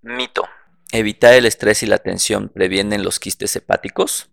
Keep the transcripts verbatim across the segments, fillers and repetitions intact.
Mito. ¿Evitar el estrés y la tensión previenen los quistes hepáticos?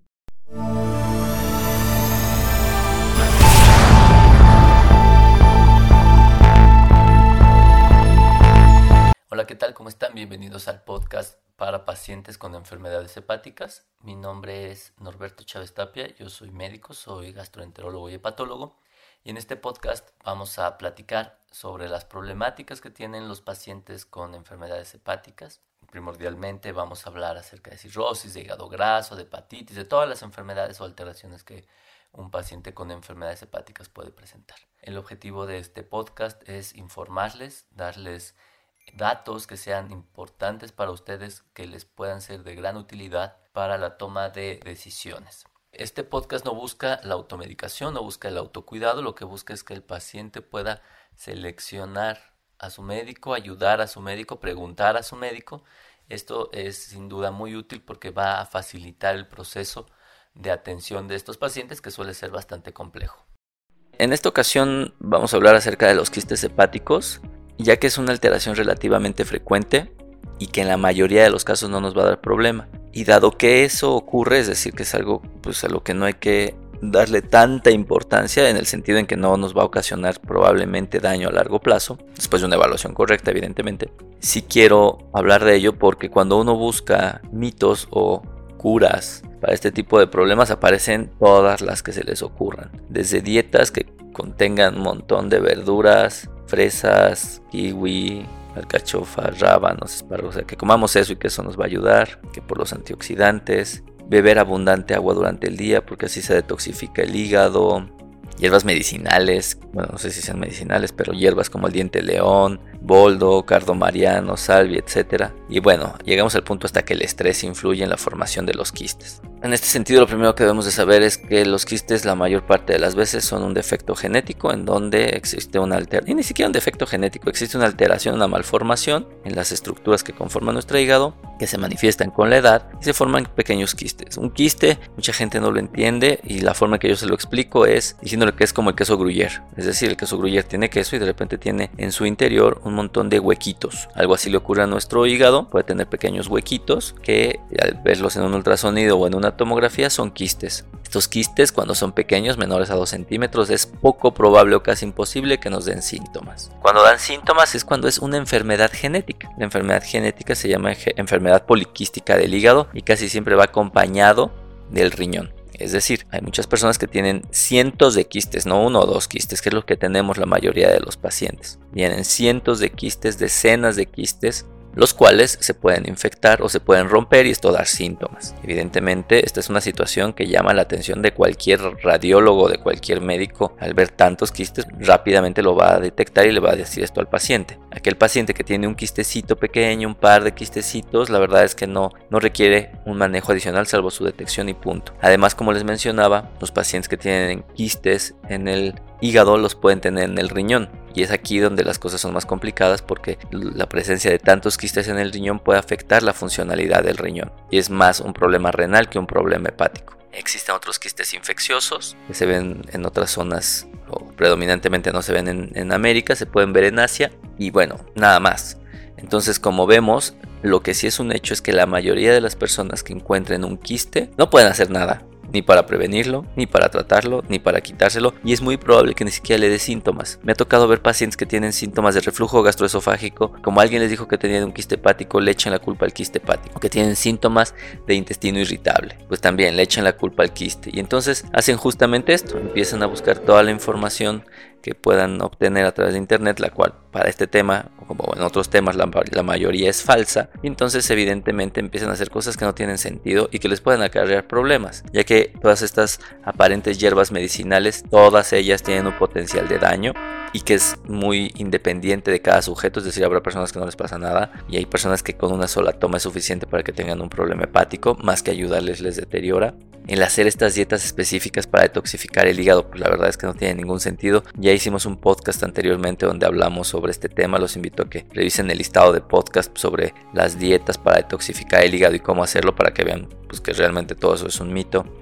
Hola, ¿qué tal? ¿Cómo están? Bienvenidos al podcast para pacientes con enfermedades hepáticas. Mi nombre es Norberto Chávez Tapia, yo soy médico, soy gastroenterólogo y hepatólogo. Y en este podcast vamos a platicar sobre las problemáticas que tienen los pacientes con enfermedades hepáticas. Primordialmente vamos a hablar acerca de cirrosis, de hígado graso, de hepatitis, de todas las enfermedades o alteraciones que un paciente con enfermedades hepáticas puede presentar. El objetivo de este podcast es informarles, darles datos que sean importantes para ustedes, que les puedan ser de gran utilidad para la toma de decisiones. Este podcast no busca la automedicación, no busca el autocuidado, lo que busca es que el paciente pueda seleccionar a su médico, ayudar a su médico, preguntar a su médico. Esto es sin duda muy útil porque va a facilitar el proceso de atención de estos pacientes, que suele ser bastante complejo. En esta ocasión vamos a hablar acerca de los quistes hepáticos, ya que es una alteración relativamente frecuente y que en la mayoría de los casos no nos va a dar problema. Y dado que eso ocurre, es decir, que es algo pues, a lo que no hay que darle tanta importancia, en el sentido en que no nos va a ocasionar probablemente daño a largo plazo, después de una evaluación correcta, evidentemente. Sí quiero hablar de ello porque cuando uno busca mitos o curas para este tipo de problemas, aparecen todas las que se les ocurran. Desde dietas que contengan un montón de verduras, fresas, kiwi, alcachofa, rábanos, espárragos, o sea, que comamos eso y que eso nos va a ayudar, que por los antioxidantes, beber abundante agua durante el día porque así se detoxifica el hígado, hierbas medicinales, bueno, no sé si sean medicinales, pero hierbas como el diente león, boldo, cardo mariano, salvia, etcétera. Y bueno, llegamos al punto hasta que el estrés influye en la formación de los quistes. En este sentido, lo primero que debemos de saber es que los quistes la mayor parte de las veces son un defecto genético en donde existe una alteración, y ni siquiera un defecto genético, existe una alteración, una malformación en las estructuras que conforman nuestro hígado, que se manifiestan con la edad y se forman pequeños quistes. Un quiste, mucha gente no lo entiende y la forma que yo se lo explico es diciéndole que es como el queso Gruyère. Es decir, el queso Gruyère tiene queso y de repente tiene en su interior un montón de huequitos. Algo así le ocurre a nuestro hígado, puede tener pequeños huequitos que al verlos en un ultrasonido o en una tomografía son quistes. Estos quistes, cuando son pequeños, menores a dos centímetros, es poco probable o casi imposible que nos den síntomas. Cuando dan síntomas es cuando es una enfermedad genética. La enfermedad genética se llama enfermedad poliquística del hígado y casi siempre va acompañado del riñón. Es decir, hay muchas personas que tienen cientos de quistes, no uno o dos quistes, que es lo que tenemos la mayoría de los pacientes. Tienen cientos de quistes, decenas de quistes, los cuales se pueden infectar o se pueden romper y esto da síntomas. Evidentemente, esta es una situación que llama la atención de cualquier radiólogo, de cualquier médico. Al ver tantos quistes, rápidamente lo va a detectar y le va a decir esto al paciente. Aquel paciente que tiene un quistecito pequeño, un par de quistecitos, la verdad es que no, no requiere un manejo adicional salvo su detección y punto. Además, como les mencionaba, los pacientes que tienen quistes en el hígado los pueden tener en el riñón. Y es aquí donde las cosas son más complicadas porque la presencia de tantos quistes en el riñón puede afectar la funcionalidad del riñón. Y es más un problema renal que un problema hepático. Existen otros quistes infecciosos que se ven en otras zonas o predominantemente no se ven en, en América, se pueden ver en Asia y bueno, nada más. Entonces, como vemos, lo que sí es un hecho es que la mayoría de las personas que encuentren un quiste no pueden hacer nada. Ni para prevenirlo, ni para tratarlo, ni para quitárselo, y es muy probable que ni siquiera le dé síntomas. Me ha tocado ver pacientes que tienen síntomas de reflujo gastroesofágico, como alguien les dijo que tenían un quiste hepático, le echan la culpa al quiste hepático, que tienen síntomas de intestino irritable, pues también le echan la culpa al quiste, y entonces hacen justamente esto, empiezan a buscar toda la información que puedan obtener a través de internet, la cual para este tema, como en otros temas, la, la mayoría es falsa, y entonces evidentemente empiezan a hacer cosas que no tienen sentido y que les pueden acarrear problemas, ya que todas estas aparentes hierbas medicinales, todas ellas tienen un potencial de daño y que es muy independiente de cada sujeto, es decir, habrá personas que no les pasa nada y hay personas que con una sola toma es suficiente para que tengan un problema hepático, más que ayudarles les deteriora. El hacer estas dietas específicas para detoxificar el hígado, pues la verdad es que no tiene ningún sentido. Ya hicimos un podcast anteriormente donde hablamos sobre este tema, los invito a que revisen el listado de podcast sobre las dietas para detoxificar el hígado y cómo hacerlo para que vean pues, que realmente todo eso es un mito.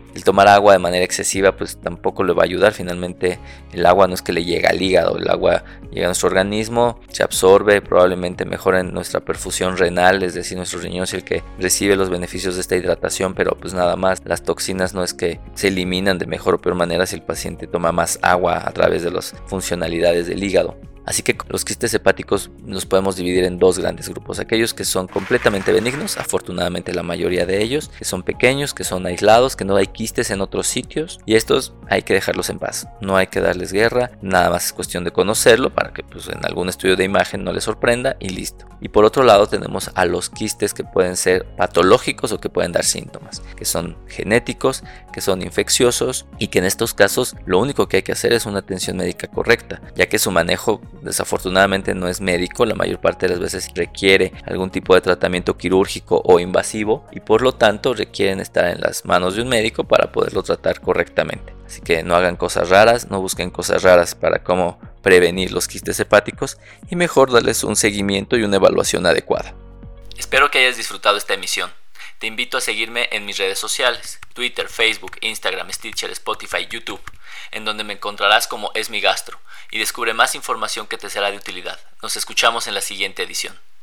El tomar agua de manera excesiva pues tampoco le va a ayudar. Finalmente el agua no es que le llega al hígado, el agua llega a nuestro organismo, se absorbe, probablemente mejora en nuestra perfusión renal, es decir, nuestro riñón es el que recibe los beneficios de esta hidratación, pero pues nada más. Las toxinas no es que se eliminan de mejor o peor manera si el paciente toma más agua a través de las funcionalidades del hígado. Así que los quistes hepáticos los podemos dividir en dos grandes grupos: aquellos que son completamente benignos, afortunadamente la mayoría de ellos, que son pequeños, que son aislados, que no hay quistes en otros sitios, y estos hay que dejarlos en paz, no hay que darles guerra, nada más es cuestión de conocerlo para que pues, en algún estudio de imagen no les sorprenda y listo. Y por otro lado tenemos a los quistes que pueden ser patológicos o que pueden dar síntomas, que son genéticos, que son infecciosos y que en estos casos lo único que hay que hacer es una atención médica correcta, ya que su manejo desafortunadamente no es médico, la mayor parte de las veces requiere algún tipo de tratamiento quirúrgico o invasivo y por lo tanto requieren estar en las manos de un médico para poderlo tratar correctamente. Así que no hagan cosas raras, no busquen cosas raras para cómo prevenir los quistes hepáticos y mejor darles un seguimiento y una evaluación adecuada. Espero que hayas disfrutado esta emisión. Te invito a seguirme en mis redes sociales, Twitter, Facebook, Instagram, Stitcher, Spotify, YouTube, en donde me encontrarás como Es Mi Gastro, y descubre más información que te será de utilidad. Nos escuchamos en la siguiente edición.